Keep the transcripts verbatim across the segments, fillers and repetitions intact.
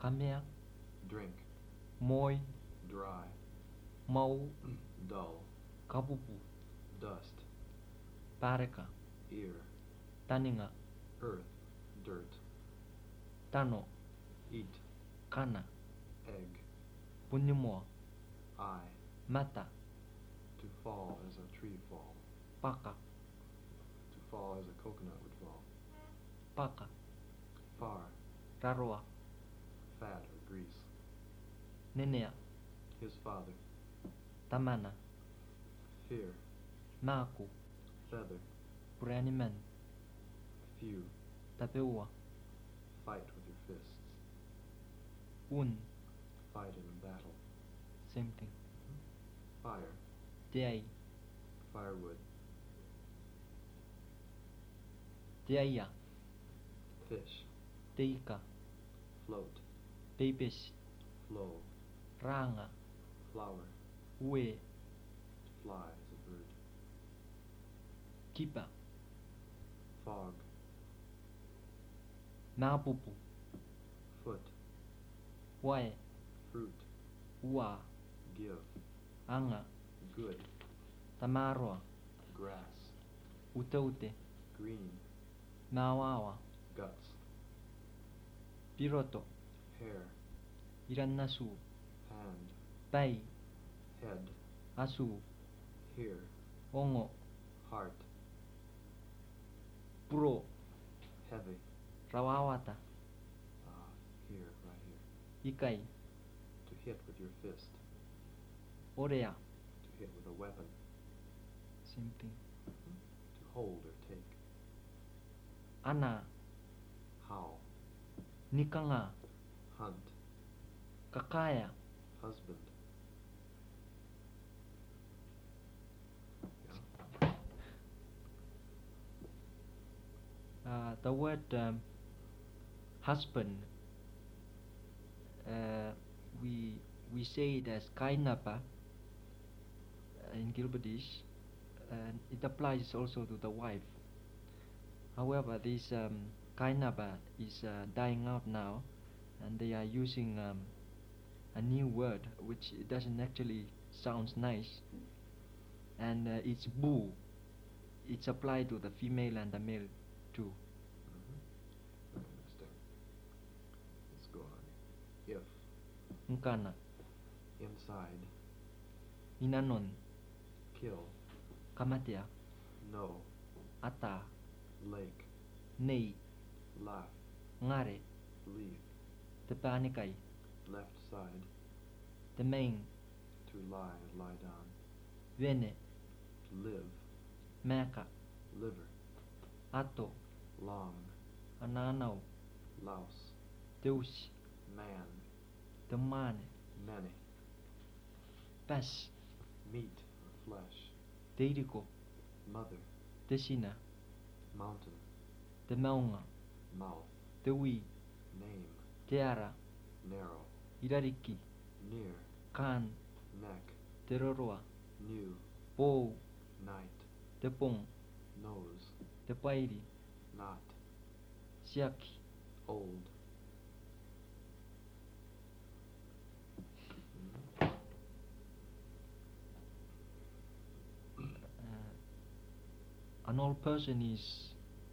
Kamea, drink, moi, dry, mau, dull, kapupu, dust, pareka, ear, taninga, earth, dirt, tano, eat, kana, egg, punyumoa, eye, mata, to fall as a tree fall, paka, to fall as a coconut would fall, paka, far, raroa, fat or grease, nenea, his father, tamana, fear, maku, feather, pureanimen, few, tapeua, fight with your fists, un, fight in a battle, same thing, fire, teai, firewood, teaia, fish, teika, float, peipesi, flow, ranga, flower, ue, fly as a bird, kipa, fog, napupu, foot, wae, fruit, ua, give, anga, good, tamaroa, grass, uteute, green, mawawa, guts, piroto, hair, irannasu, hand, pai, head, asu, here, ongo, heart, puro, heavy, rawawata, uh, here, right here, ikai, to hit with your fist, orea, to hit with a weapon, same thing, to hold or take, ana, howl, nikanga, hunt, kakaya, husband, uh, the word um, husband, uh, we we say it as kainapa uh, in Gilbertish, and it applies also to the wife. However, this um, kainapa is uh, dying out now, and they are using um, a new word which doesn't actually sounds nice, and uh, it's bu. It's applied to the female and the male too. mm-hmm. Very interesting. Let's go on. If, Nkana, inside, inanon, kill, kamatea, no, ata, lake, nei, laugh, ngare, leave, te panikai, left side, te main, to lie, lie down, vene, live, meka, liver, ato, long, ananau, louse, teusi, man, te mane, many, pas, meat, flesh, teiriko, mother, te sina, mountain, te maunga, mouth, te wi, name, te ara, narrow, irariki, near, kan, neck, te roroa, new, pou, night, te pong, nose, te pairi, not, siaki, old. uh, an old person is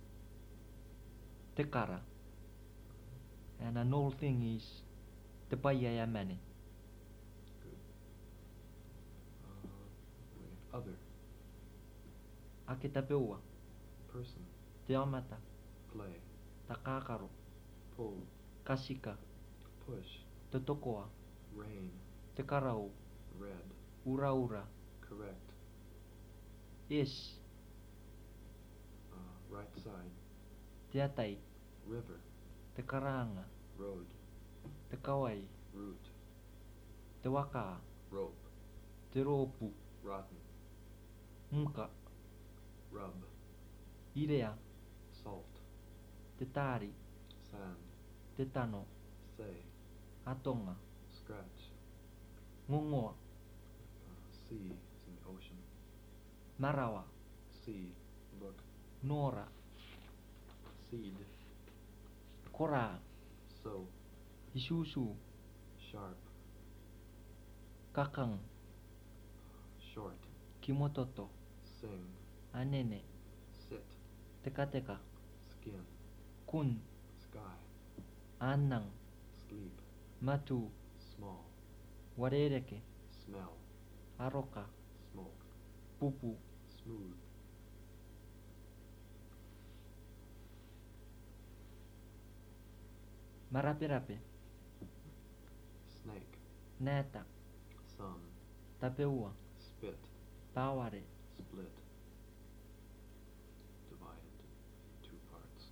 te kara, and an old thing is te paiaya mane, Good. Uh, wait, other, ake tapeua, person, te amata, play, takakaro, pull, kasika, push, te tokoa, rain, te karau, red, ura ura, correct, is, uh, right side, te atai, river, te karanga, road, te kawai, root, te waka, rope, te ropu, rotten, muka, rub, irea, salt, te tari, sand, te tano, say, atonga, scratch, ngongoa, uh, sea, it's in the ocean, marawa, see, look, nora, seed, kora, sow, Isuzu. Sharp. Kakang. Short. Kimototo. Sing. Anene. Sit. Teka teka. Skin. Kun. Sky. Anang. Sleep. Matu. Small. Warereke. Smell. Aroka. Smoke. Pupu. Smooth. Marape-rape. Snake. Neta. Sun. Tapeua. Spit. Taware. Split. Divide into two parts.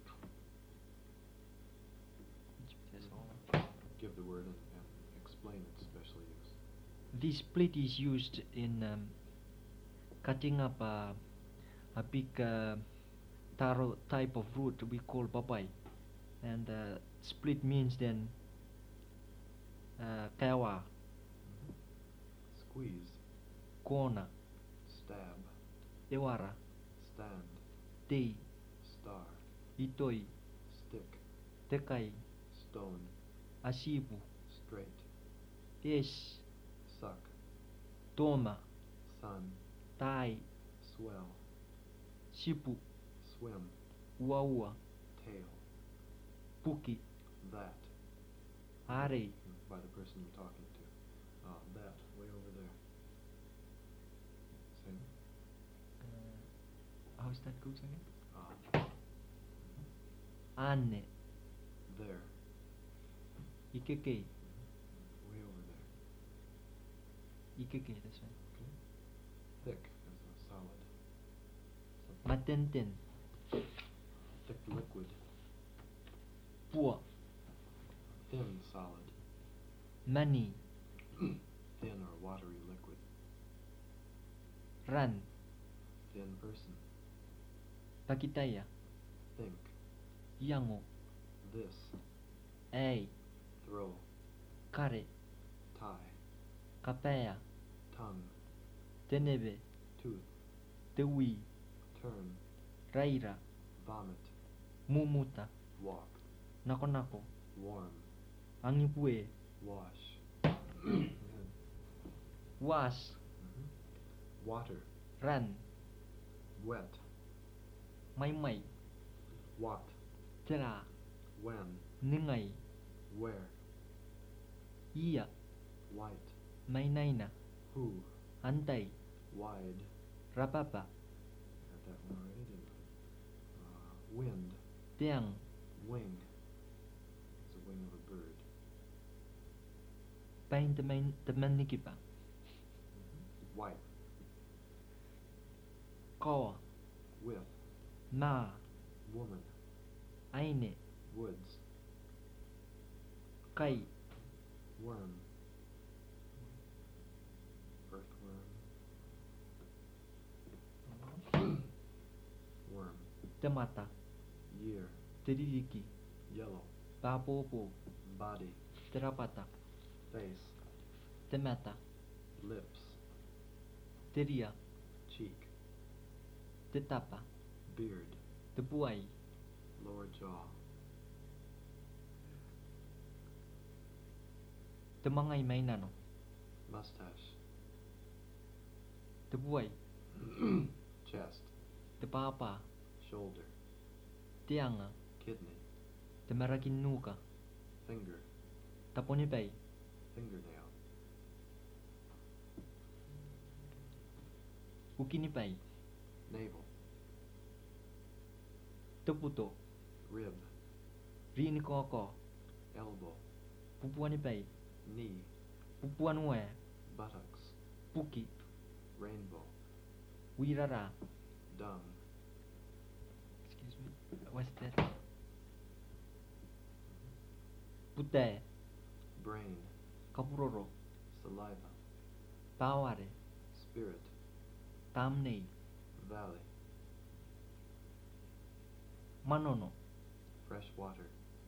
Give the word and, and explain its special use. This split is used in um, cutting up a, a big uh, taro type of root we call papai, and uh, split means then uh, kawa, Squeeze. kona, Stab. ewara, Stand. tei, Star. itoi, Stick. tekai, Stone. asipu, Straight. es, Suck. toma, Sun. tai, Swell. sipu, Swim. ua-ua, Tail. puki, That. are, By the person you're talking to. Uh, that. Way over there. Same. uh, how's that goes again? Uh, Anne, there. ikeke, Way over there. ikeke, that's right. Okay. Thick as a solid. Something. Matenten, Thick liquid. pua, Thin solid. mani, Thin or watery liquid. ran, Thin person. pakitaya, Think. yango, This. ei, Throw. kare, Tie. kapea, Tongue. tenebe, Tooth. tewi, Turn. raira, Vomit. mumuta, Walk. nako-nako, Warm. angipue, Wash. Good. was, Mhm. Water. ran, Wet. mai-mai, What. tera, When. ningai, Where. iya, White. mainaina, Who. antai, Wide. rapapa, Got that one already, didn't we? Uh, wind. teang, Wing. It's a wing of a bird. pain teman teman nikipa, Mhm. Wipe. kawa, With. ma, Woman. aine, Woods. kai, Worm. Earthworm. Worm. temata, Year. teririki, Yellow. papopo, Body. terapata, Face. temata, Lips. teria, Cheek. tetapa, Beard. tepuai, Lower jaw. temangai mainano, Mustache. tepuai, Chest. tepapa, Shoulder. teanga, Kidney. temarakin nuka, Finger. taponipai, Fingernail. ukinipai, Navel. teputo, Rib. rinikoko, Elbow. pupuanipai, Knee. pupuanue, Buttocks. puki, Rainbow. wirara, Dung. excuse me, what's that? Pute, Brain. kapuroro, Saliva. taware, Spirit. tamnei, Valley. manono, Fresh water.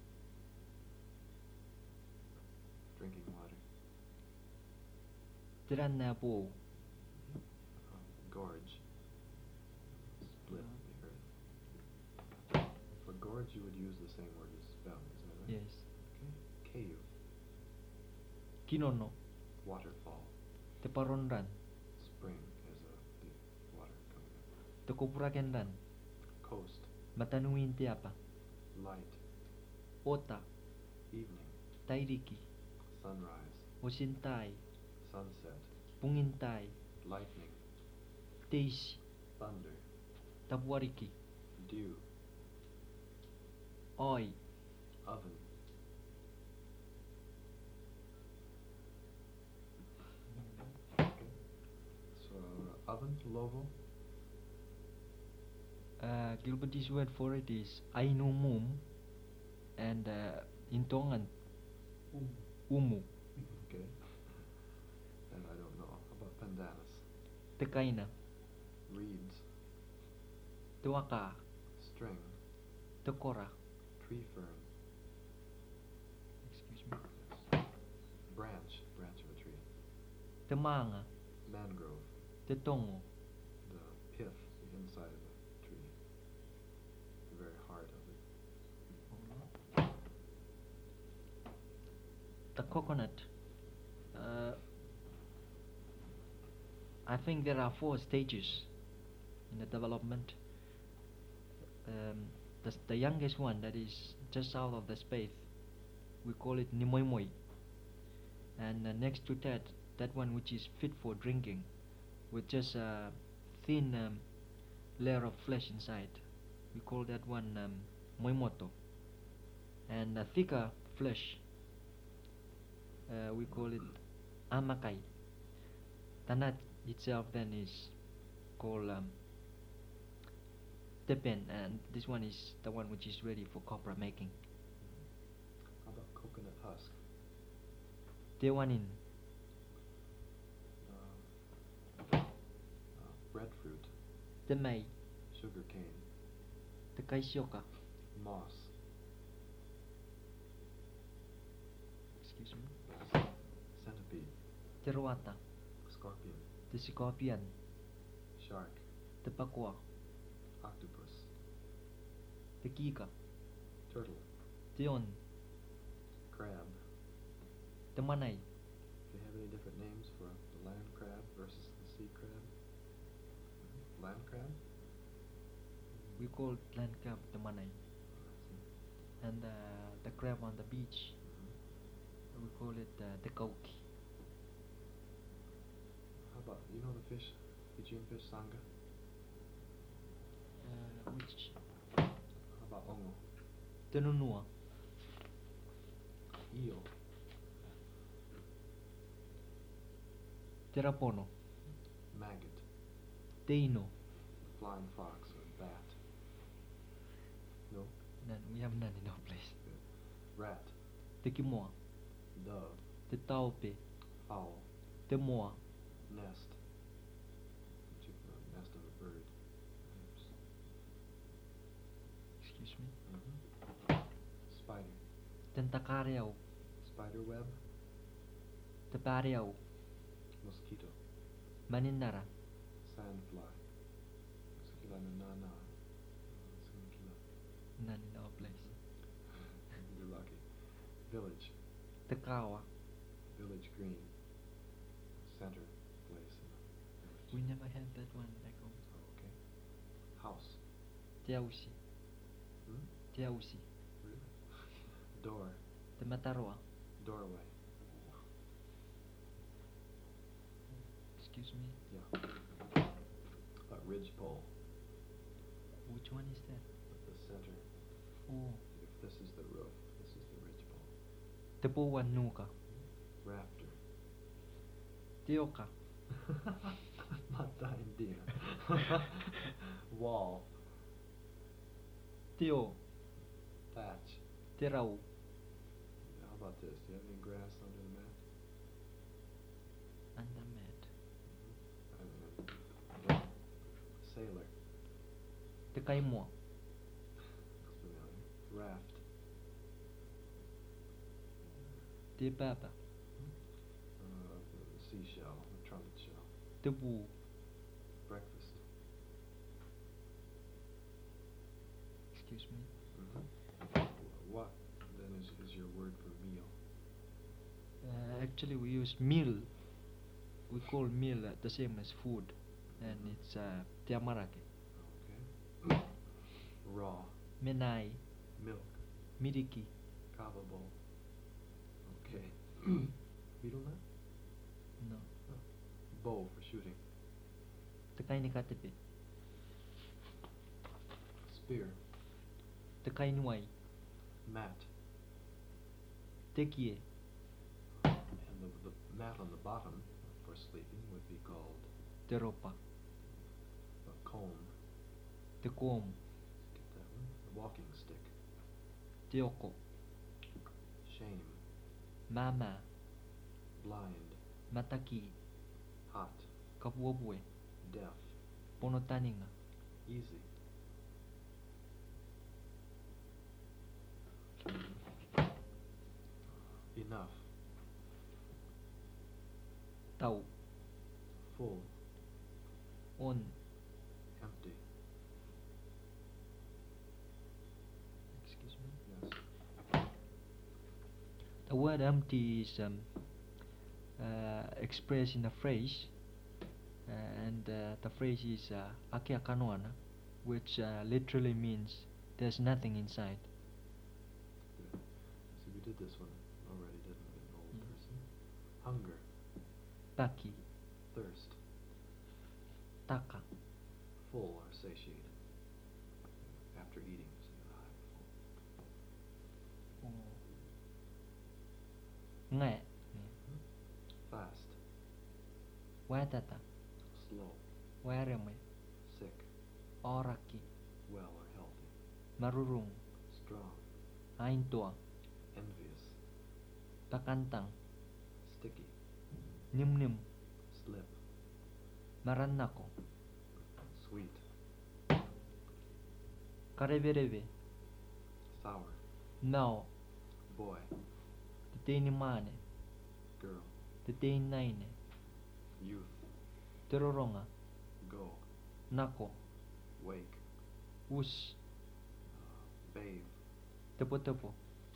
Drinking water. tirannapo, Um, gorge. Split the earth. For gorge, you would use the same word as spell, isn't it right? yes, Okay. Cave. Kinono. Waterfall. Te Parondan. Spring has a the water coming up. Te Kopurakendan. Coast. Matanuin te apa. Light. Ota. Evening. Tairiki. Sunrise. Osintai. Sunset. Pungintai. Lightning. Teisi. Thunder. Tabuariki. Dew. Oi. Oven. Okay. So oven, lovo. Uh, Gilbert's word for it is Ainumum, and uh, in Tongan, Umu. Okay. And I don't know. How about pandanus? Te Kaina. Reeds. Te Waka. String. Te Kora. Tree fern. Excuse me. Branch. Branch of a tree. Te Manga. Mangrove. Te Tongo. The pith, the inside of the tree. The very heart of it. The coconut. Uh, I think there are four stages in the development. Um, the, the youngest one, that is just south of the spathe, we call it Nimoimoi. And uh, next to that, that one which is fit for drinking, with just a thin um, layer of flesh inside, we call that one um, Moimoto. And a thicker flesh, uh, we call it Amakai. The nut itself then is called um, Tepen, and this one is the one which is ready for copra making. How about coconut husk? Tewanin. Uh, uh, breadfruit. Temei. Sugar cane. Te Kaishoka. Moss. Excuse me. Centipede. Te Roata. Scorpion. Te Scorpion. Shark. Te Pakua. Octopus. Te Kika. Turtle. Te On. Crab. Te Manai. Do you have any different names for the land crab versus the sea crab? Land crab? We call land crab the Manai. Oh, I see. And uh, the crab on the beach, Mhm. we call it uh, the Kauki. How about, you know the fish, Fijian fish, sanga? Uh, which? How about ongo? Te Nunua. Eel. Te Rapono. Maggot. Te Ino. Flying fox or bat. No? None. We have none in our place. Good. Rat. Te Kimoa. Dove. Te Taupe. Fowl. Te Moa. Nest. Which is the nest of a bird. Excuse me. Mm-hmm. Spider. Tentacariao. Spider web. Te Pariao. Mosquito. Maninara. Sandfly. Sukila na na. Sukila. None in our place. You're lucky. Village. Te Kawa. Village green. Center place in the village. We never had that one back home. Oh, okay. House. Te Ausi. Hmm? Te Ausi. Really? Door. Te Mataroa. Doorway. Excuse me. Yeah. A ridge pole. Which one is that? At the center. Oh. If this is the roof, this is the ridge pole. Te Puwan Nuka. Rafter. Te Oka. Mata India. Wall. Te O. Thatch. Te Rau. How about this? Do you have any grass under the mat? And the mat. And then sailor. Te Kaimoa. Looks familiar. Raft. Te Papa. Uh, the seashell, the trumpet shell. Te Bu. Breakfast. Excuse me. Mm-hmm. What then is, is your word for meal? Uh, Actually, we use meal. We call meal uh, the same as food, and Mhm. it's uh, tiamarake, Okay. Raw. menai, Milk. miriki, Kava bowl. Okay. Beetle nut? no, Oh. Bow for shooting. tekai ni katepe, Spear. tekai nuai, Mat. tekie, And the, the mat on the bottom for sleeping would be called teropa, a comb. te kom, Get that one? A walking stick. teoko, Shame. mama, Blind. mataki, Hot. kapuapue, Deaf. ponotaninga, Easy. Enough. tau, Full. on, Empty. excuse me. Yes. The word empty is um, uh, expressed in a phrase, uh, and uh, the phrase is uh, ake akanoana, which uh, literally means there's nothing inside. Good. So we did this one already, didn't we? An old Mm. person. Hunger. Taki, Thirst. taka, Full or satiated. After eating, so you're high, full. ngai, Fast. waitata, Slow. waireme, Sick. oraki, Well or healthy. marurung, Strong. aintoa, Envious. takantang, Sticky. nimnim, Slip. marannako, Sweet. karevereve, Sour. nao, Boy. teteini mane, Girl. teteini naine, Youth. teroronga, Go. nako, Wake. us, Uh, bathe. tepo tepo,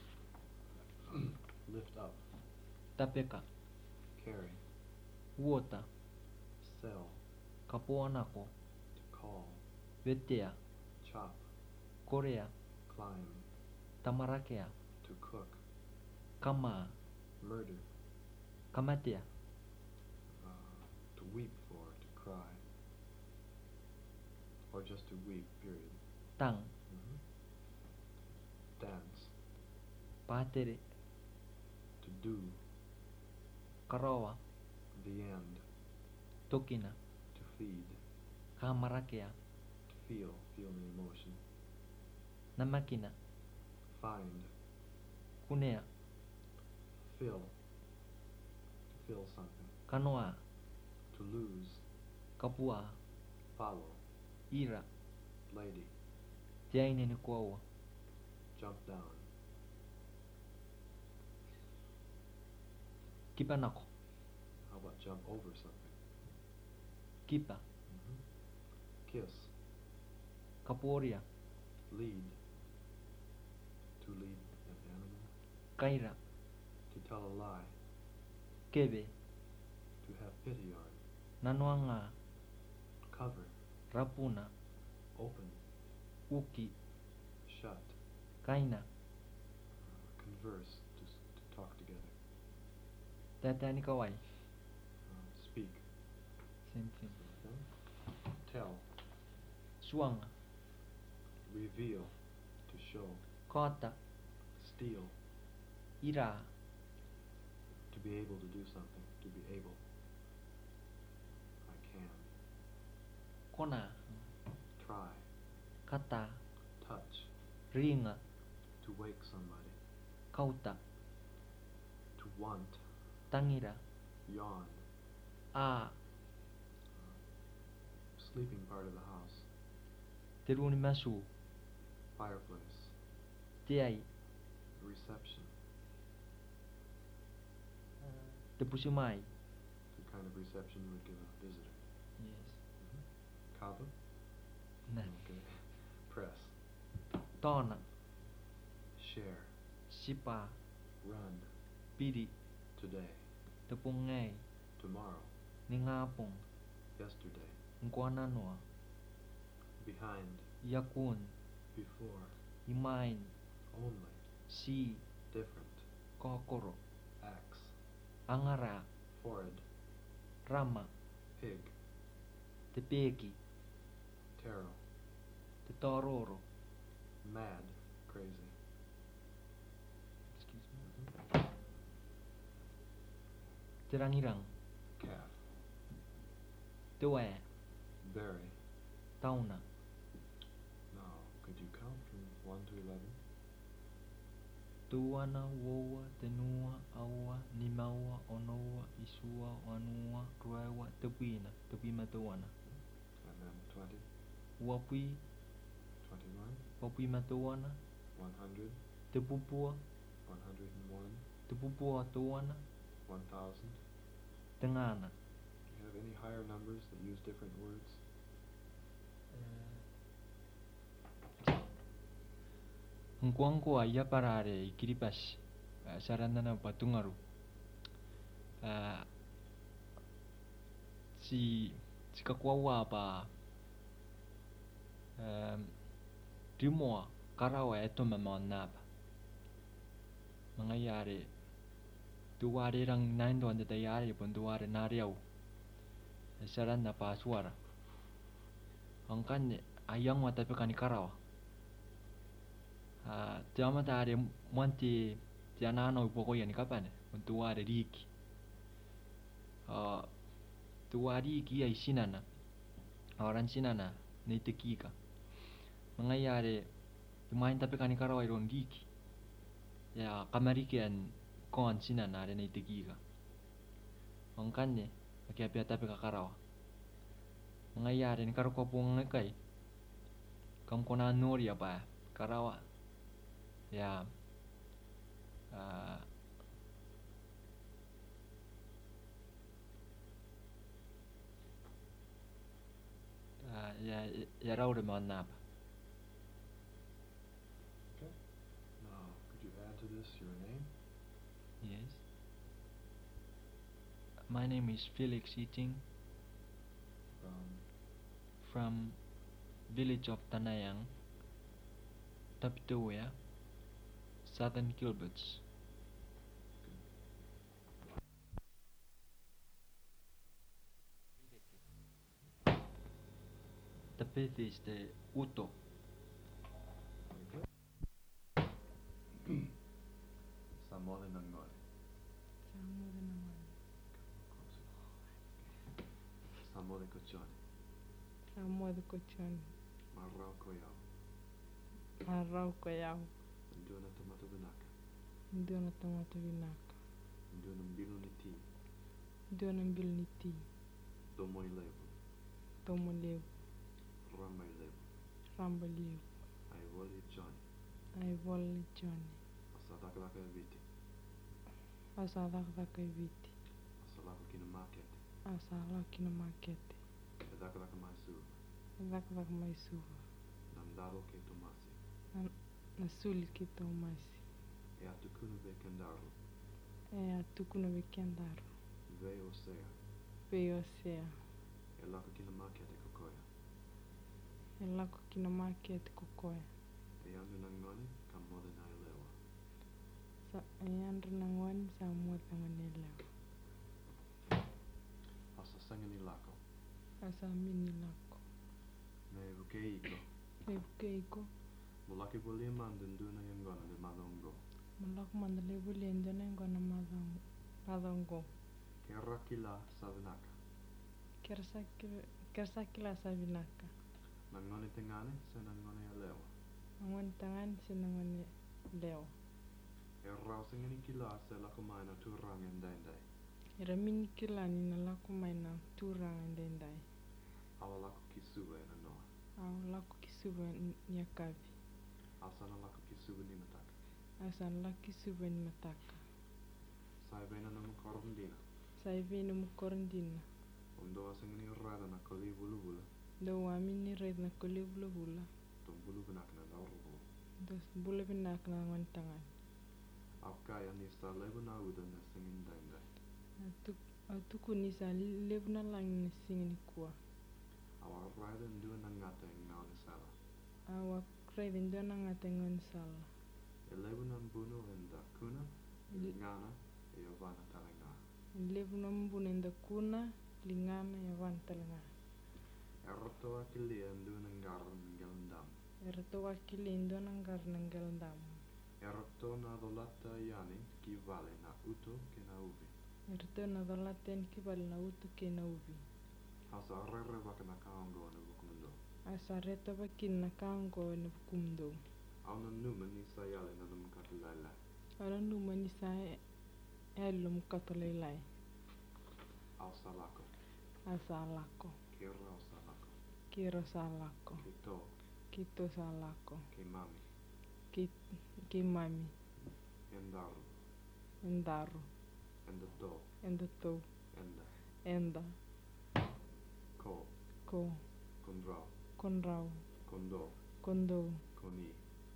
Lift up. tapeka, Carry. uota, Sell. kapuanako, To call. vetea, Chop. korea, Climb. tamarakea, To cook. kama, Murder. kamatea, Uh, to weep for. To cry. Or just to weep, period. tang, Mhm. Dance. patere, To do. karawa, The end. tokina, To feed. kamarakea, To feel. Feel the emotion. namakina, Find. kunea, Fill. To fill something. kanoa, To lose. kapua, Follow. ira, Lady. tiaine ni kuaua, Jump down. kipanako, How about jump over something? kipa, Mhm. Kiss. kapuoria, Lead. To lead an animal. kaira, To tell a lie. kebe, To have pity on. nanoanga, Cover. rapuna, Open. uki, Shut. kaina, Uh, converse. To, s- to talk together. tatani kawai, Uh, speak. same thing, Okay. Tell. suanga, Reveal. To show. kota, Steal. ira, To be able to do something. To be able. I can. kona, Try. kata, Touch. ringa, To wake somebody. kauta, To want. tangira, Yawn. a, Sleeping part of the house. teruni masu, Fireplace. tiai, Reception. tepusumai, The kind of reception you would give a visitor. yes, Kava. na, Okay. Press. tona, Share. sipa, Run. piri, Today. Tepungai. Tomorrow. Ningapong. Yesterday. Ngwananoa. Behind. Yakun. Before. Imain. Only. Si. Different. Kokoro. Axe. Angara. Forehead. Rama. Pig. Tepeki. Tarot. Tetororo. Mad. Crazy. Excuse me. Terangirang. Calf. Tue. Berry. Tauna. Now, could you count from one to eleven? Tuana, woa, tenua, aua, nimaua, onoa, isua, wanua, ruewa, tepuina, tepuima tuana. And then twenty. Wapui, Twenty-one. wapuima tuana, One hundred. tepupua, One hundred and one. tepupua tuana, One thousand. tengana. Do you have any higher numbers that use different words? Ngkuangkua ia parare ikiripas sarandana patungaru. Uh, si si kakuawa pa um, rimoa karawa eto mamanapa. Mga yari tuwari rang naindo anda tayari pun tuwari nariau. Saranda pa suara. Angkan ayang wa tapi kani karawa. Uh, tiama tare manti tianano poko yani kapan untuk ada riki. Uh, tu riki ai sinana. Orang sinana ni tekika. Mengayare main tapi kani karawa iron riki. Ya kamarikian kon sinana ada ni tekika. Angkanne akia pia tapi kakarawa. Mengayare ni karo kopong ngai. Kam kona nori apa karawa. Ya, uh, uh, ya ya raude manapa. Okay. Now, could you add to this your name? Yes. My name is Felix Eating From from village of Tanayang, Tapitoya, Southern Gilberts. The fifth is the Uto. Samole Nangole. Samole Kochoni. Samole Kochoni. Marau Koyao. Marau Koyao. Nduna Tomato Binaka. Nduna Tomato Binaka. Nduna Mbilu Niti. Nduna Mbilu Niti. Domoy Levo. Tomo Levo. Ramay Levo. Ramba Levo. I Woli Johnny. I Woli Johnny. Asadaka Viti. Asadaka Viti. Asalaka Kinamakete. Asala Kinamakete. Edaka Maisuva. Edaka Maisuva. Namdalo Ke Tomasi. Nasuli Ke Tomasi. E atukunu Bekendaro. E atukunu Bekendaro. Veio Sea. Veio Sea. Elaka Kinamakete Kokoya. Elaka Kinamakete Kokoya. E andu Nangoni Kamode na Elewa. Sa e andu Nangoni sa Mode na Elewa. Asa Sangani Lako. Asa Mini Lako. Ne Rukeiko. Ne Rukeiko. Mulaki Bolia Mandunduna Yangona de Madongo. Mulaki Mandale Bolia Nduna Yangona Madongo. Kerakila Savinaka. Kersakila Savinaka. Nangoni Tengane se Nangoni Elewa. Nangoni Tengane se Nangoni Elewa. E Rausingani Kila se Lakumaina Turang and Dendai. Era mini kila ni na lako mai na turanga ndendai. Awa lako Kisuba na Noa. Awa lako Kisuba ni akavi. Asana lako Kisuba ni Mataka. Asana lako Kisuba ni Mataka. Saibena na Mukorundina. Saibena Mukorundina. Umdo asingani rada na Koli Bulu Bula. Do wamini red na Koli Bulu Bula. Tum Bulu Binak na Daurubu. Dos Bulu Binak na Wantangan. Afkaya ni Sa Lebo na Uda na Singin Dendai. Atuku ni sa levna lang ni singin kuwa. Our ride and do nangateng now ni sala. Awa kredin do nang atengon sala. Eleven buno and the kuna, Il- ngana, Yovana talenga. Levna mbunen da kuna lingana ya vantalanga. Erto akili and do nangaran gelendam. Erto wakili indo nang garnang geldam. Erto na dolata yani ki vale na uto ke na uvi. Erto na dolaten kibal na utu ke na ubi. Hasa arrere baka na kaongo na bukundo. Asareta bakin na kango na kumdo. Auna numen ni sayale na num katilala. Ano numan isa elum katalaylay. Au salako. Asalako. Kira au salako. Kiro salako. Kito. Kito salako. Ke mami. Ki, ki mami. Endaru. Endaru. Enda do. Enda to. Enda. Enda. Ko. Ko. Kondrau. Konrau. Kondo. Kondo. Koni.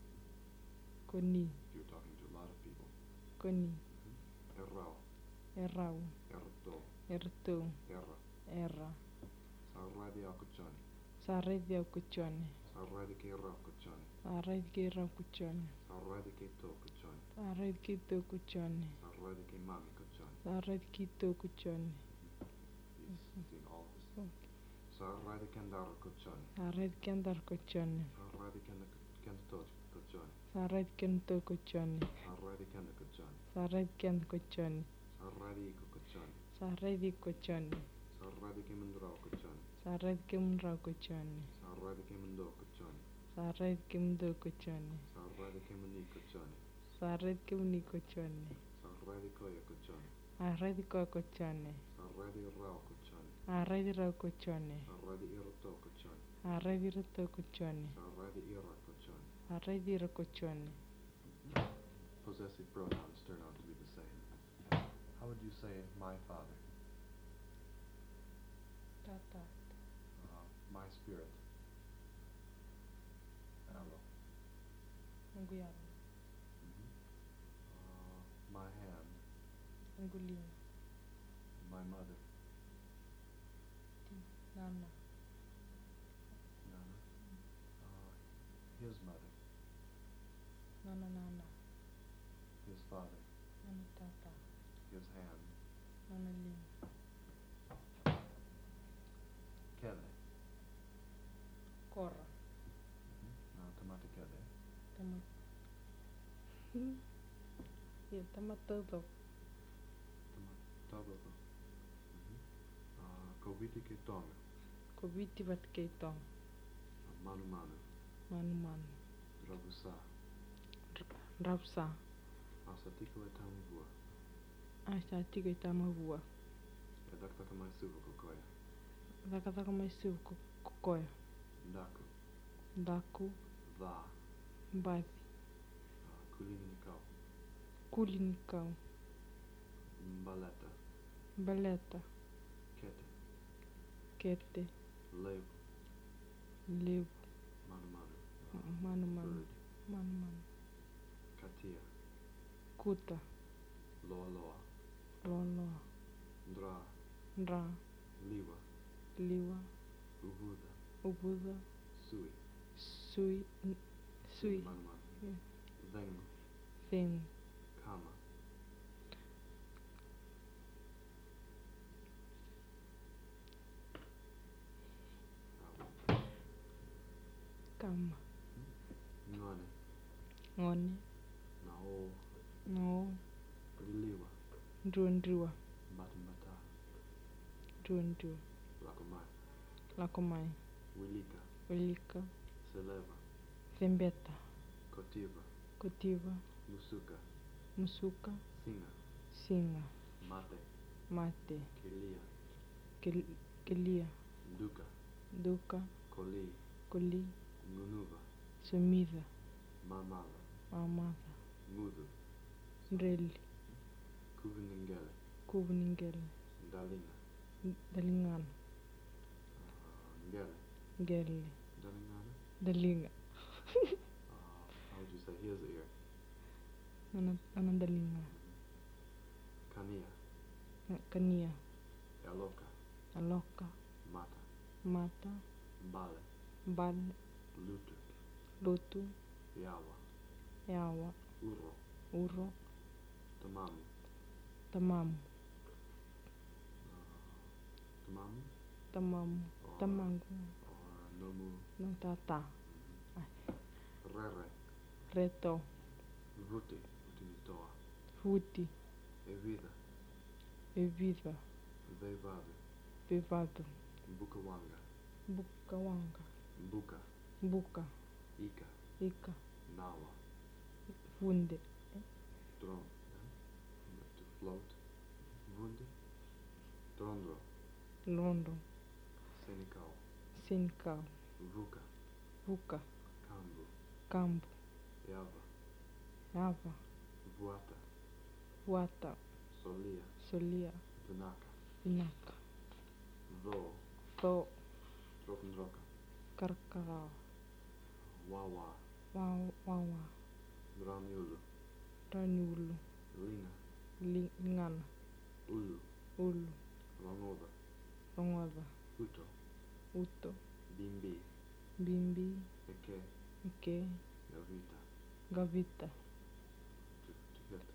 Koni. You're talking to a lot of people. Koni. Errao. Errau. Erto. Erto. Erra. Erra. Sarradi akuchani. Saredi au kuchone. Sarradi ke ra kuchani. Saredi ki ra kuchone. Sarradi ke to kuchani. Saredi ki to kuchone. Sarradi ke mami kuchani. Saredi ki to kuchone. He's seen all this. Okay. Sarradi kendaru kuchani. Saredi kendar kuchone. Sarradi kenda kenda to kuchani. Saredi kento kuchone. Sarradi kenda kuchani. Saredi kent kuchone. Sarradi iko kuchani. Saredi kuchone. Sarradi ke mendrau kuchani. Saredi kimra kuchone. Sarradi ke mendo kuchani. Saredi kimdo kuchone. Sarradi ke meni kuchani. Saredi kimni kuchone. Sarradi koya kuchani. Aredi ko kuchone. Sarradi rao kuchani. Aredi ra kuchone. Sarradi irto kuchani. Aredi rito kuchone. Sarradi ira kuchani. Aredi ra kuchone. Possessive pronouns turn out to be the same. How would you say my father? Tata. Uh, my spirit. Alo. Nguyalo. Mm-hmm. Uh, my hand. Ngulin. My mother. Nana. Nana. Uh, his mother. Nana nana. His father. Nana tata. His hand. Nana lin. Kele. Korra. Mm-hmm. Uh, tamate kele. Tama. Ya tama todo. Tabako. Mm-hmm. Uh, Koviti ke tonga. Kubiti bat keitong. Uh, manu manu. Manu manu. Rabusa. Rapsa. Asatiko e tamvua. Asa tigo itama vua. E daktaka mai suva kokoya. Zaka zaka mai siu kukoya. Daku. Daku. Va. Bathi. Uh, kulini nikau. Kulinikau. Mbaleta. Baleta. Kete. Kete. Lev. Levu. Manu manu. Manu manu. Bird. Manu manu. Katia. Kuta. Loa loa. Roloa. Ndra. Ndra. Liwa. Liwa. Uvuda. Ubuda. Sui. Sui. n- Sui. Manu manu. Yeah. Veng. Thing. Kama. Uh, Kama. Ngone. Ngone. Nao. No. Liliwa. Ndruandrua. Batumbata. Ndruandrua. Lakomai. Lakomai. Wilika. Ulika. Seleva. Thembeta. Kotiva. Kutiva. Musuka. Musuka. Singa. Singa. Mate. Mate. Kelia. Kel- Kelia. Duka. Duka. Koli. Kuli. Ngunuva. Sumida. Mamala. Mamada. Ngudu. Ndreli. Kuviningele. Kuvningele. Dalina. Dalingana. Uh, ngele. Ngele. Dalingana. Dalinga. Uh, how would you say his ear? Nana, nana dalinga. Kania. Kania. Aloka. Aloka. Mata. Mata. Bale. Bal. Lutu. Lutu. Yawa. Yawa. Uro. Uro. Tamamu. Tamamu. Uh, tamamu. Tamamu. Or- Tamangu. Or nomu. Nung tata. Rere. Reto. Vuti. Vuti ni toa. Futi. Evida. Evida. Vevadu. Vivado. Bukawanga. Bukawanga. Buka. Buka. Ika. Ika. Nawa. Funde. Dron. Yeah? To float. Vundi. Drondro. Londo. Senikau. Sinkau. Vuka. Vuka. Kambu. Kambu. Yava. Yava. Vuata. Wata. Solia. Solia. Vinaka. Inaka. Vo. Tho. Trokndroka. Karkarao. Wawa. Wawa. Wawa. Draniulu. Raniulu. Lina. Li- Lingana. Ulu. Ulu. Rangoda. Rongoda. Uto. Uto. Bimbi. Bimbi. Eke. Ike. Yavita. Gavita. To, to get.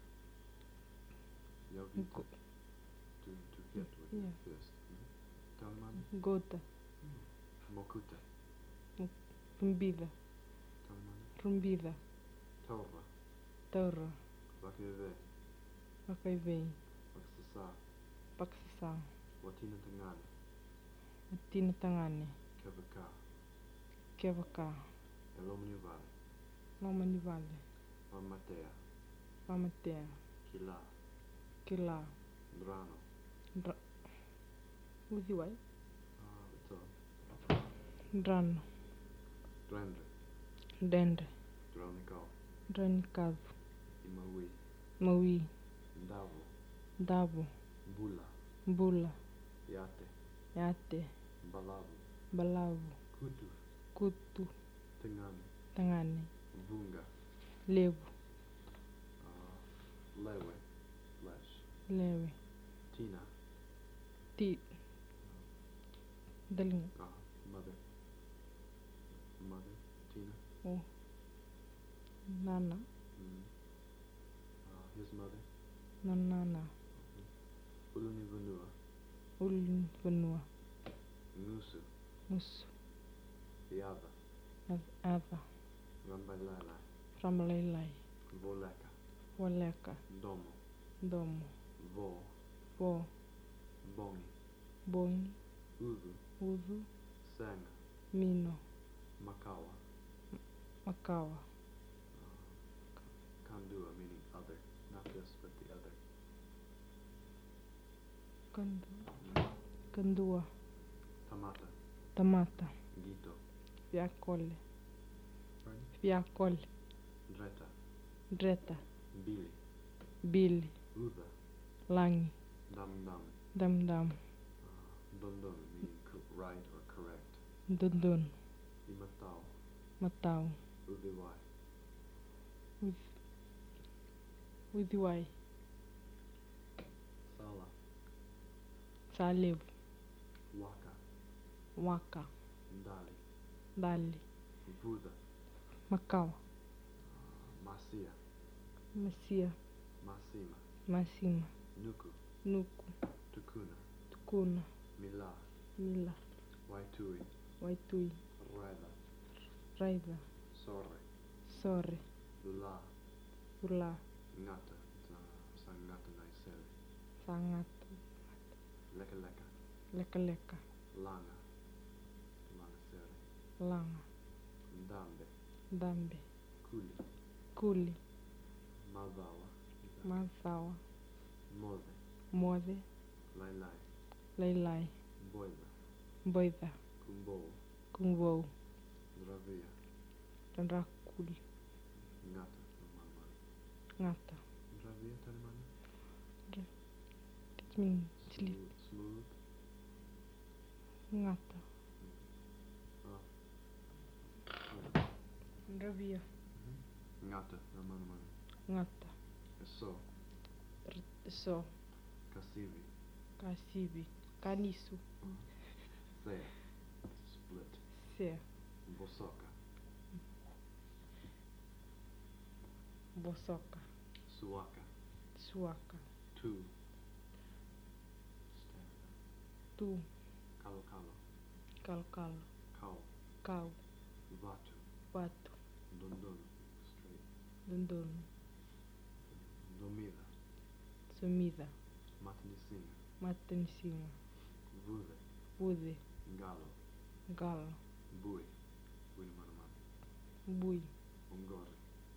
Yavita. Go- To, to get with Yeah. your fist. Mm? Talman. Gota. Mokuta. Rumbida. Talman. Rumbida. Taura. Taura. Vakeve. Wakaivei. Vaksasa. Paksasa. Watina Tangane. Atina Tangane. Kevaka. Kevaka. Elomni Vale. Lomani Vale. Vamatea. Vamatea. Kila. Kila. Drano. Dra. Uziwai. Ah, it's all. Drano. Drendre. Dendre. Dronikau. Dranikavu. Imawi. Maui. Ndavo. Davo. Bula. Bula. Yate. Yate. Balavu. Balavu. Kutu. Kutu. Tangane. Tangane. Vunga. Levu. Uh, lewe. Flesh. Lewe. Tina. Ti. Dalinga. Ah, mother. Mother. Tina. Oh. Nana. Mm. Uh, his mother. Nanana. Uluni Vanua. Ulun Vanua. Nusu. Musu. Yava. Ava. Rambalala. Ramalailai. Voleka. Waleka. Domo. Domo. Vo. Vo. Bongi. Bongi. Uzu. Uzu. Sanga. Mino. Makawa. Makawa. Kandua meaning other. Not this, but the other. Kandu. Mm. Kandua. Tamata. Tamata. Gito. Fiacole. Pardon? Fiacole. Dreta. Dreta. Bili. Billy. Udha. Langi. Dam dam. Dam dam. Uh, dondon meaning co- right or correct. Dundun. Imatao. Matau. Udiwai. With. Withiwai. Sala. Salev. Waka. Waka. Ndali. Dali. Vuda. Macau. Uh, Masia. Macia. Masima. Macima. Nuku. Nuku. Tukuna. Tukuna. Mila. Mila. Waitui. Waitui. Raida. Raida. Sorre. Sore. Lula. Ula. Ngata. Sa- Sa ngata naisele. Sangat. Leka leka. Leka leka. Langa. Langa sele. Langa. Ndambe. Dambe. Kuli. Kuli. Mavawa. Mazawa. Mode. Mode. Lailai. Lailai. Boida. Boida. Kumbo. Kumvou. Dravia. Rakul. Ngata. Normalman. Ngata. Dravia tarimana. It means sleep. Smooth. Smooth. Ngata. Ah. Ravia. Mm-hmm. Ngata. Ramana mana. Ngata. So. R- So. Kasivi. Kasibi. Kanisu. Sea. Split. Sea. Bosoka. Bosoka. Suaka. Suaka. Tu. Stand. Tu. Kalo kalo. Kalkalo. Kau. Kau. Vatu. Watu. Dondon. Straight. Dondon. Domida. Sumida. Matinisinga. Matanisinga. Vude. Vude. Galo. Galo. Bui. Bui ni manamana. Bui. Ongori.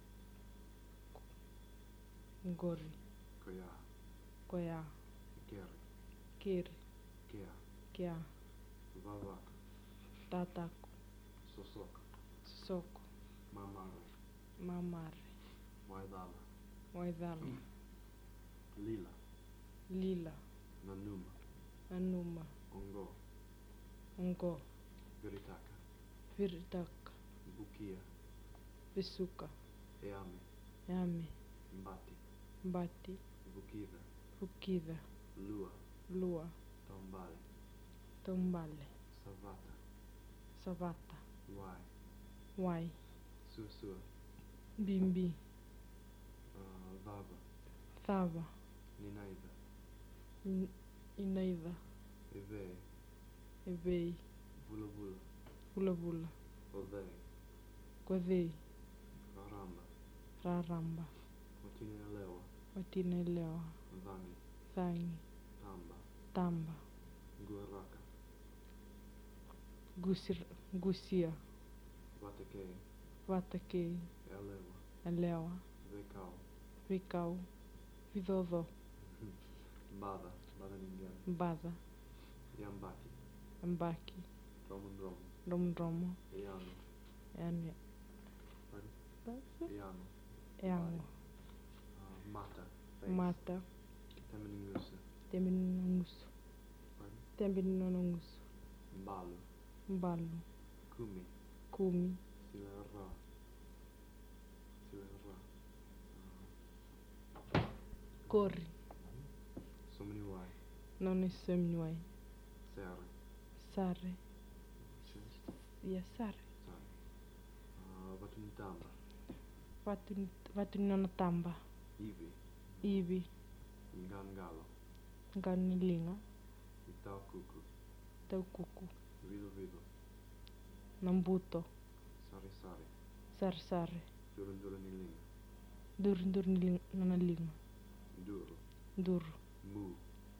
Ngori. Koya. Koya. Keri. Kiri. Kia. Kia. Vavaka. Tataku. Sosoka. Soko. Mamare. Mamare. Waidala. Waidhala. Lila. Lila. Nanuma. Anuma. Ongo. Ngo. Viritaka. Viritaka. Bukia. Visuka. Eame. Yame. Mbati. Mbati. Vukida. Fukida. Lua. Lua. Tombale. Tombale. Savata. Savata. Wai. Wai. Susua. Bimbi. Uh, Vava. Thava. Ninaida. In- Inaida. Eve. Evei. Vula vula. Vula vula. Ove. Kodhei. Raramba. Raramba. Watini elewa. Watinelewa. Vangi. Thangi. Tamba. Tamba. Guaraka. Gusir, gusia. Vateke. Vatakei. Elewa. Elewa. Vekau. Vikau. Vidodho. Bada. Bada ninguém. Bada. Yambaki. Ambaki. Roman Roman. Romromo. Eano. Yani. Pardon? Eano. Yango. Uh, mata. Face. Mata. Temeningusa. Teminongusu. Pardon? Teminongusu. Mbalu. Mbalu. Kumi. Kumi. Silerra. Silerra. Corri. Somniwai. Non esomniwai. Serre. Sare. Chest. Ya sare. Sorry. Uh, Vatunitamba. Vatu vatu nona tamba. Ivi. Ivi. Ngangalo. Ganilinga. Itau kuku. Taukuku. Vido vido. Nambuto. Sari sari. Sar sare. Durun durun nilinga. Dur dur niling nona linga. Duro. Dur. Mu.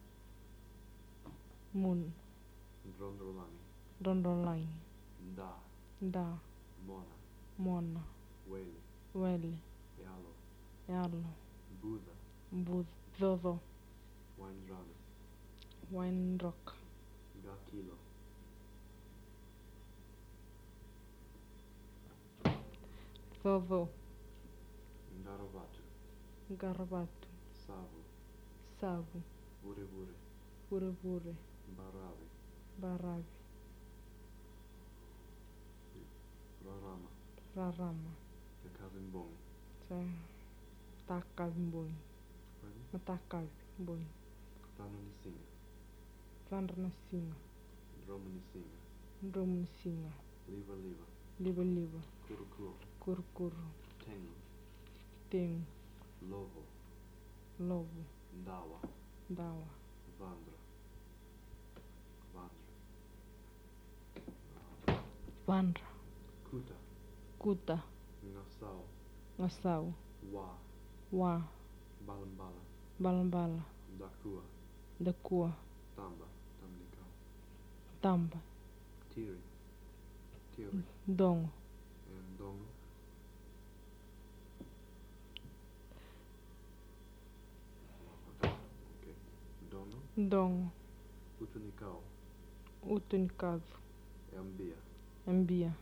Mun. Drondrolangi. Rondolangi. Da. Da. Mona. Mona. Wele. Wele. Yalo. Yalo. Buda. Budhodo. Waindrada. Wine rock. Gakilo. Dhodho. Ndarovatu. Garbatu. Savu. Savu. Vure vure. Vure vure. Baravi. Baravi. Rarama. Rarama. Yakavimbongi. Sa takavimbongi. Pardon? Matakavimbongi. Tano nisinga. Vandra singa. Droma nisinga. Ndromu singa. Liva liva. Liva liva. Kuru kuru. Kuru kuru. Tengu. Tengu. Lovo. Lobo. Ndawa. Dawa. Vandra. Vandra. Vandra. Kuta. Kuta. Ngasau. Ngasau. Wa. Wa. Balambala. Balambala. Dakua. Dakua. Tamba. Tamnikau. Tamba. Tiri. Tiri. Dongo. And Dongo. Okay. Dongo. Dongo. Utunikau. Utunikavu. Ambia. Ambia.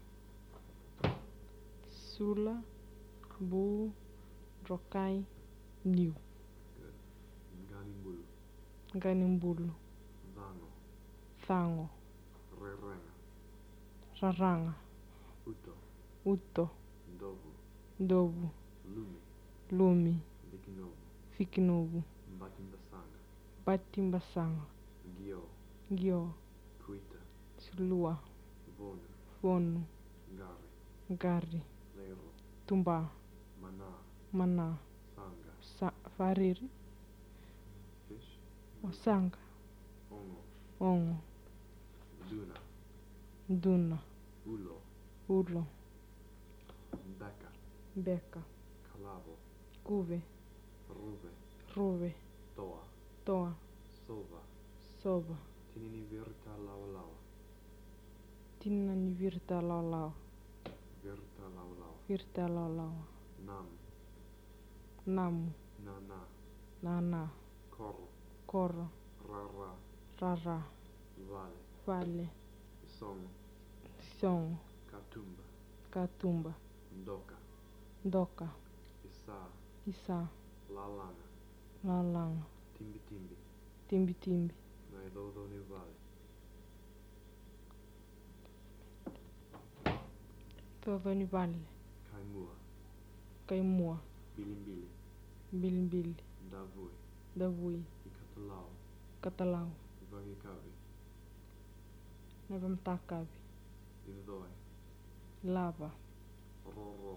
Sula. Bu. Rokai. Niu. Good. Nganimbulu. Ganimbulu. Vango. Thango. Rerenga. Raranga. Uto. Uto. Ndovu. Ndovu. Lumi. Lumi. Vikinovu. Fikinovu. Mbatimbasanga. Batimbasanga. Gio, Gio, Kuita, Sulua, Vonu, Vonu, Ngari, Gari, Leiro, Tumba, Mana, Mana, Sanga, Sa Fariri, Fish, Osanga, Ongo, Ongo, Duna, Duna, Ulo, Ulo, Beka, Beka, Kalavo, Kuve, Ruve, Ruve, Toa, Toa, Sova, Soba, Tinini Virta Lawa Lawa, Tinani Virta Laulau, Virta Lawa Lawa, Virta Laulau, Nam, Namu, Nana, Nana, Koro, Koro, Rara, Rara, Vale, Vale, Song, Song, Katumba, Katumba, Ndoka, Doka, Isa, Isa, Lalanga, Lalanga, Timbi Timbi, Timbi Timbi, Naidodo ni Vale, Todoni Vale, Kaimua, Kaimua, Bilimbili, Bilbili, Davui, Davui, Ikatalau, Catalau, Vagikavi, Navamtakavi, Ivdoi, Lava, Roro,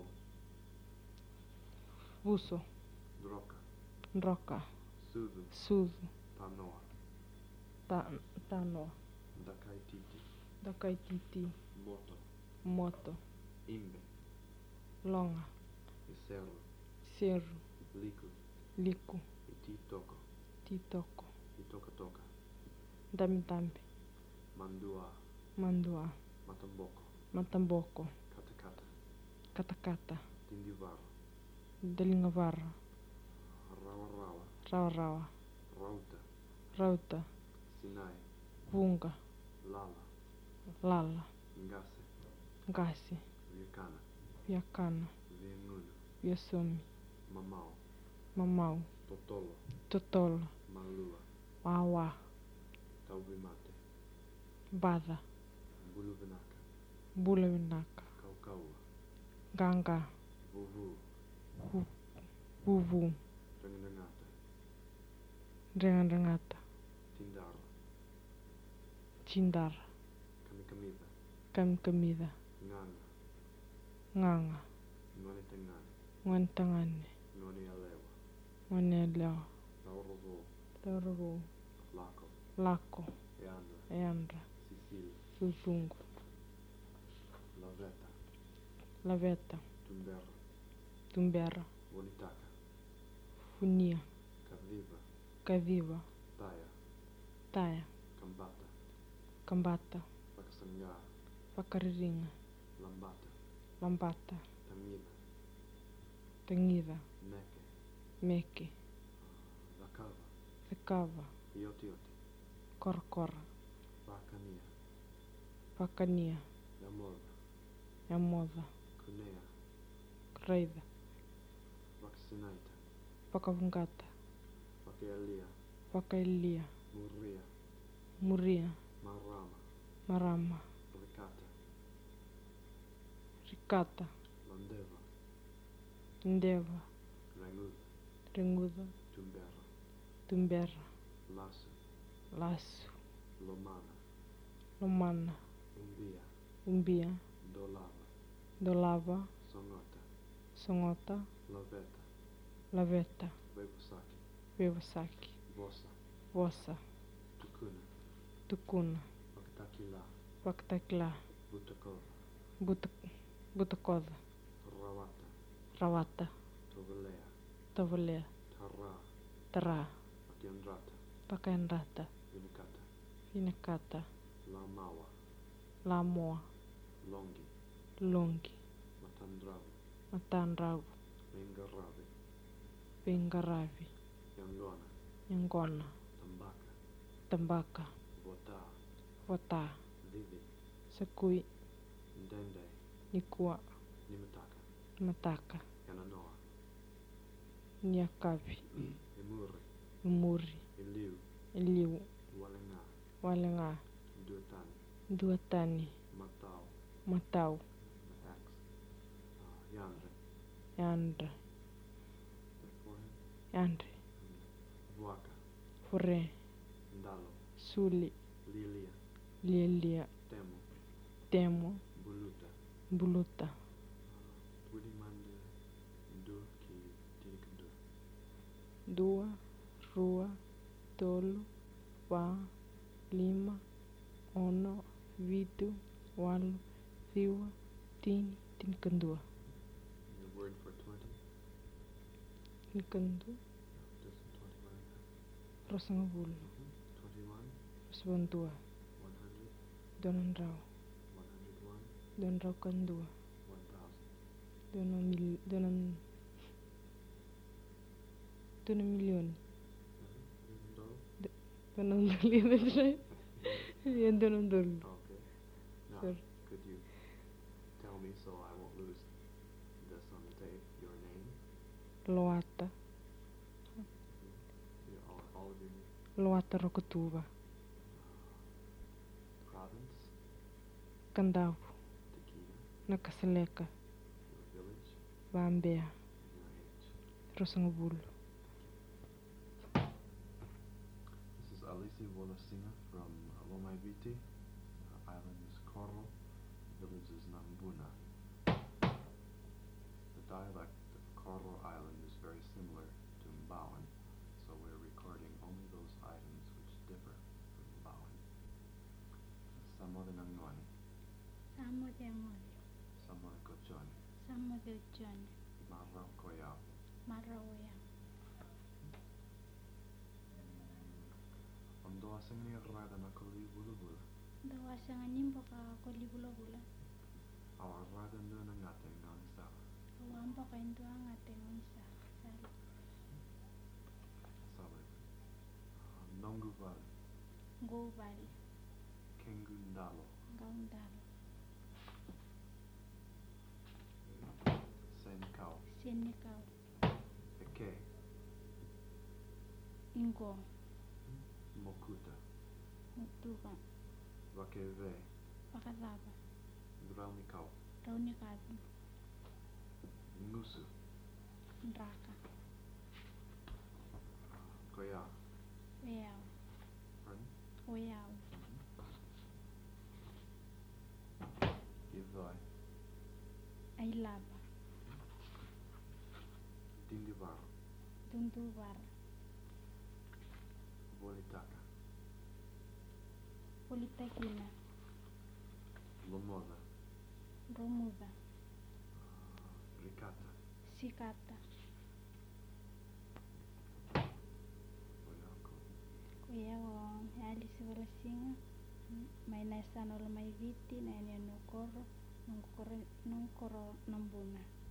Vuso, Droka, Droka, Suzu, Suzu, Tanoa, Ta Tanoa, Dakaititi, Dakaititi, Moto, Moto, Imbe, Longa, Iseru, Seru, Liku, Liku, Ititoko, Titoko, Itoka Toka, Damidambi, Mandua, Mandua, Matamboko, Matamboko, Katakata, Katakata, Tindivara, Delingavara, Rawa Rawa, Rawa Rawa, Rauta, Rauta, Sinai, Vunga, Lala, Lala, Ngase, Ngasi, Vikana, Viakana, Viengunu, Viasumi, Mamau, Mamau, Totolo, Totolo, Malua, Wawa, Taubimate, Bada, Buluvinaka, Bulavinaka, Kaukaua, Ganga, Vuvu, Vu- Vuvu, Rengnangata, Drengandrengata, Tindara, Chindara, Kamikamita, Kamkamida, Nganga, Nganga, Ngoni Tengani, Ngwantangane, Ngoni Alewa, Ngwaneleo, Laurovo, Tauravu, Lako, Lako, Eandra, Eandra, Sicily, Suzungu, Laveta, Laveta, Tumbera, Tumbera, Bonitaka, Funia, Kaviva, Kaviva, Taya, Taya, Kambata, Kambata, Pakasanga, Pakariringa, Lambata, Lambata, Tangida, Tangida, Meke, Meke, Vakava, Zakava, Yoti Yoti, Korkora, Vakania, Pakania, Yamova, Yamoda, Kunea, Reida, Vaksinaita, Pakavungata, Vakealia, Pakailia, Muria, Muria, Marama, Marama, Ricata, Ricata, Landeva, Ndeva, Ranguda, Renguda, Tumbera, Tumbera, Lasso, Laço, Lomana, Lomana, Umbia, Umbia, Dolava, Dolava, Songota, Songota, Laveta, Laveta, Vevusaki, Vevasaki, Vossa, Vossa, Tukuna, Tucuna, Vaktakila, Vaktakla, Butakova, Buta, Butacoda, Rawata, Rawata, Tovelea, Tavalea, Tara, Tara, Atiandrata, Pacaenrata, Vinicata, Vinacata, Lamawa, Lamoa, Longi, Longi, Matandravu, Matandravo, Mengaravi, Pingaravi, Yangona, Yangona, Tambaka, Tambaca, Vota, Vota, Vivi, Sakui, Ndende, Nikua, Nimitaka, Mataka, Yananoa, Niakavi, Emuri, Umuri, Iliu, Eliu, Walenga, Walenga, Duatani, Duatani, Matau, Matau, X, uh, Yandre, Yandra, Tekvohen, Yandre, Vuaka, Fure, Ndalo, Suli, Lilia, Lilia, Temo, Temo, Buluta. Buluta. Pwede manda do ki tinikdo. Dua, rua, tolu, pa, lima, ono, vitu, walu, siwa, tini, tinikandua. The word for twenty. Tinikandua, Just twenty-one. rosangabulu, Twenty-one. rosbantua, One hundred. donan rau, One hundred one. don rau kandua, One thousand. donan mil, donan, donan milioni, Do. donan doli, that's right. Yan donan doli. Okay. Now, Sir. could you tell me so I won't lose this on the tape? Your name? Loata, Your, all, all of your name? Loata Rokotuva, Province? Kandau, Tequila? Nakasaleka, Your village? Bambea, And your age? Rosangabulu. This is Alicia Wolasinga from Lomaiviti. Uh, island is Koro. Village is Nambuna. The dialect of Koro Island is very similar to Mbawan, so we're recording only those items which differ from Mbawan. Samo de Nangwani, Samo de amor, Samo de Kochoni, samo de John, Marra Koyao. Marawaya. Ondo asing ni rada na kuli bulu bulu. Dawa sa nganim baka kuli bula-bula. Awar rada ndo na ngateng na isa. Awam baka ito ang ating isa. Sali. Sabe. Nongu Valley, Go bali. Kengundalo, Gaundalo. Senikau, Sinikaw. Eke, Ingo. Mokuta, Mutuka. Vakeve, Pakataba. Graunikau, Raunikado. Ngusu, Draka. Koya, Uyaw. pardon? Uyaw. Ivai, Aylaba. Dindivar, Dundubar. Volitaka, Politakina. Lomoda, Romuda. Ricata, Sikata. Oyako, Uyaw. Alice Wolasinga. May nasa Lomaiviti na yan yung Nungkoro. Nungkoro. Nungkoro Nambuna.